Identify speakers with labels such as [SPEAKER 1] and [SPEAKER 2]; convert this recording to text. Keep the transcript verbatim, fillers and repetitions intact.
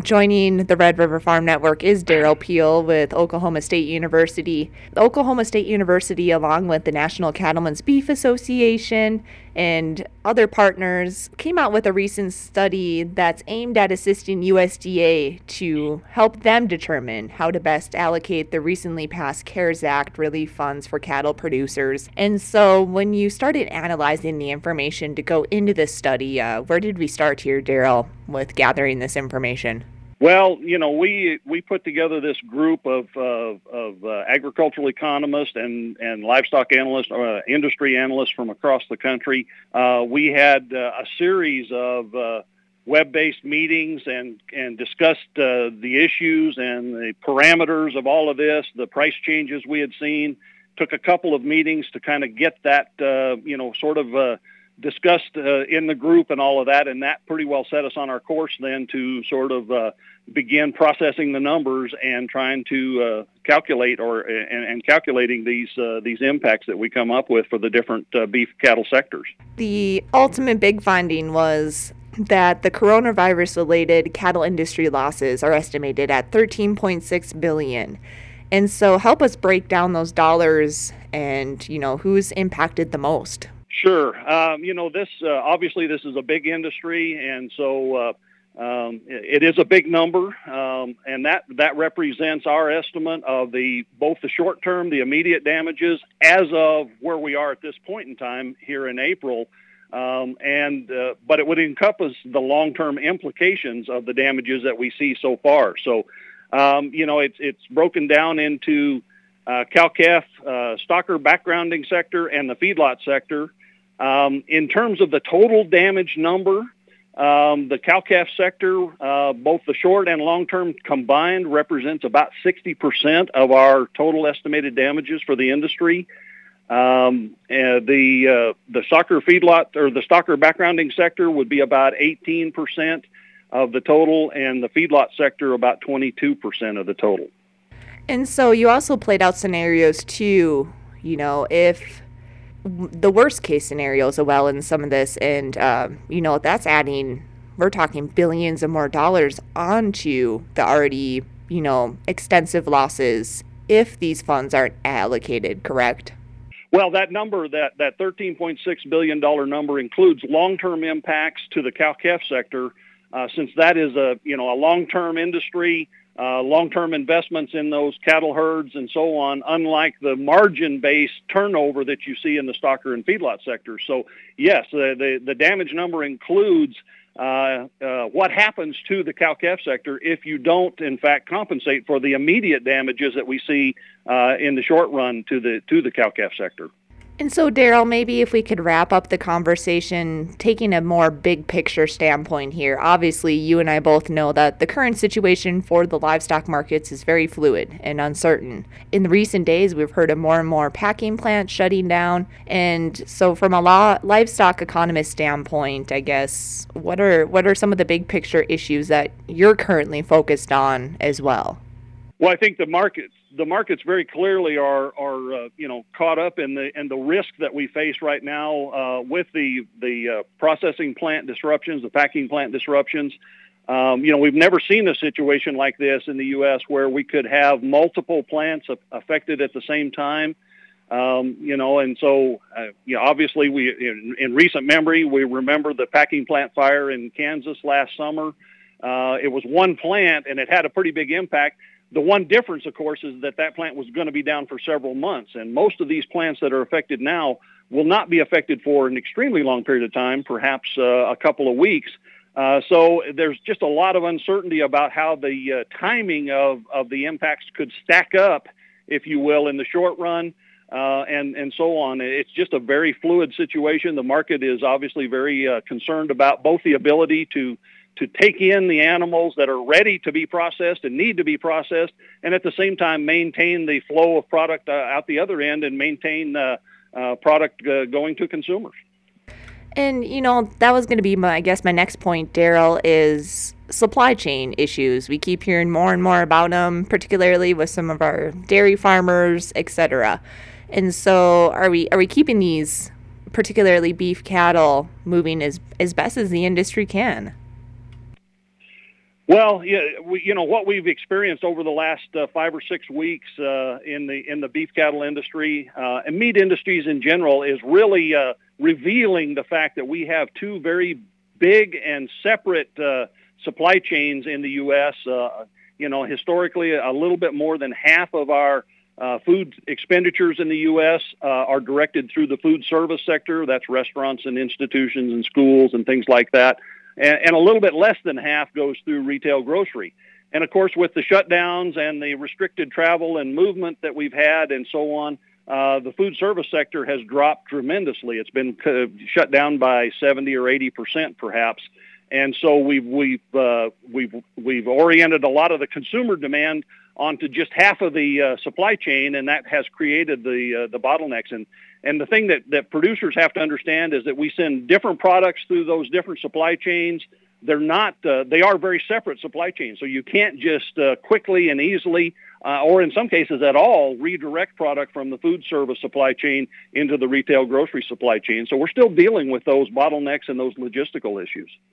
[SPEAKER 1] Joining the Red River Farm Network is Daryl Peel with Oklahoma State University. The Oklahoma State University, along with the National Cattlemen's Beef Association and other partners, came out with a recent study that's aimed at assisting U S D A to help them determine how to best allocate the recently passed CARES Act relief funds for cattle producers. And so when you started analyzing the information to go into this study, uh, where did we start here, Daryl, with gathering this information?
[SPEAKER 2] Well, you know, we we put together this group of uh, of uh, agricultural economists and and livestock analysts, uh, industry analysts from across the country. Uh, we had uh, a series of uh, web-based meetings and and discussed uh, the issues and the parameters of all of this, the price changes we had seen. Took a couple of meetings to kind of get that, uh, you know, sort of. Uh, discussed uh, in the group and all of that, and that pretty well set us on our course then to sort of uh, begin processing the numbers and trying to uh, calculate or and, and calculating these uh, these impacts that we come up with for the different uh, beef cattle sectors.
[SPEAKER 1] The ultimate big finding was that the coronavirus-related cattle industry losses are estimated at thirteen point six billion dollars. And so help us break down those dollars and, you know, who's impacted the most.
[SPEAKER 2] Sure. Um, you know, this uh, obviously this is a big industry, and so uh, um, it, it is a big number, um, and that that represents our estimate of the both the short term, the immediate damages, as of where we are at this point in time here in April, um, and uh, but it would encompass the long term implications of the damages that we see so far. So, um, you know, it's it's broken down into uh, cow-calf, uh, stocker backgrounding sector, and the feedlot sector. Um, in terms of the total damage number, um, the cow-calf sector, uh, both the short and long-term combined, represents about sixty percent of our total estimated damages for the industry. Um, and the uh, the stocker feedlot or the stocker backgrounding sector would be about eighteen percent of the total, and the feedlot sector about twenty-two percent of the total.
[SPEAKER 1] And so you also played out scenarios too, you know, if the worst case scenario as well in some of this, and uh, you know, that's adding, we're talking billions of more dollars onto the already, you know, extensive losses if these funds aren't allocated, correct?
[SPEAKER 2] Well, that number, that that thirteen point six billion dollars number, includes long-term impacts to the cow-calf sector, uh, since that is a you know a long-term industry. Uh, long-term investments in those cattle herds and so on, unlike the margin-based turnover that you see in the stocker and feedlot sector. So, yes, the, the, the damage number includes uh, uh, what happens to the cow-calf sector if you don't, in fact, compensate for the immediate damages that we see uh, in the short run to the to the cow-calf sector.
[SPEAKER 1] And so, Daryl, maybe if we could wrap up the conversation, taking a more big picture standpoint here. Obviously, you and I both know that the current situation for the livestock markets is very fluid and uncertain. In the recent days, we've heard of more and more packing plants shutting down. And so from a law, livestock economist standpoint, I guess, what are what are some of the big picture issues that you're currently focused on as well?
[SPEAKER 2] Well, I think the markets the markets very clearly are are uh, you know caught up in the in the risk that we face right now uh, with the the uh, processing plant disruptions, the packing plant disruptions. Um, you know, we've never seen a situation like this in the U S where we could have multiple plants affected at the same time. Um, you know, and so uh, you know, obviously we in, in recent memory we remember the packing plant fire in Kansas last summer. Uh, it was one plant and it had a pretty big impact. The one difference, of course, is that that plant was going to be down for several months, and most of these plants that are affected now will not be affected for an extremely long period of time, perhaps uh, a couple of weeks. Uh, so there's just a lot of uncertainty about how the uh, timing of, of the impacts could stack up, if you will, in the short run, uh, and, and so on. It's just a very fluid situation. The market is obviously very uh, concerned about both the ability to to take in the animals that are ready to be processed and need to be processed, and at the same time maintain the flow of product uh, out the other end and maintain uh, uh, product uh, going to consumers.
[SPEAKER 1] And, you know, that was going to be, my, I guess, my next point, Daryl, is supply chain issues. We keep hearing more and more about them, particularly with some of our dairy farmers, et cetera. And so are we are we keeping these, particularly beef cattle, moving as, as best as the industry can?
[SPEAKER 2] Well, yeah, we, you know what we've experienced over the last uh, five or six weeks uh, in the in the beef cattle industry uh, and meat industries in general is really uh, revealing the fact that we have two very big and separate uh, supply chains in the U S. Uh, you know, historically, a little bit more than half of our uh, food expenditures in the U S uh, are directed through the food service sector. That's restaurants and institutions and schools and things like that. And, and a little bit less than half goes through retail grocery. And of course, with the shutdowns and the restricted travel and movement that we've had and so on, uh, the food service sector has dropped tremendously. It's been uh, shut down by seventy or eighty percent perhaps. And so we've, we've, uh, we've, we've oriented a lot of the consumer demand onto just half of the uh, supply chain, and that has created the, uh, the bottlenecks. And And the thing that, that producers have to understand is that we send different products through those different supply chains. They're not, uh, they are very separate supply chains. So you can't just uh, quickly and easily, uh, or in some cases at all, redirect product from the food service supply chain into the retail grocery supply chain. So we're still dealing with those bottlenecks and those logistical issues.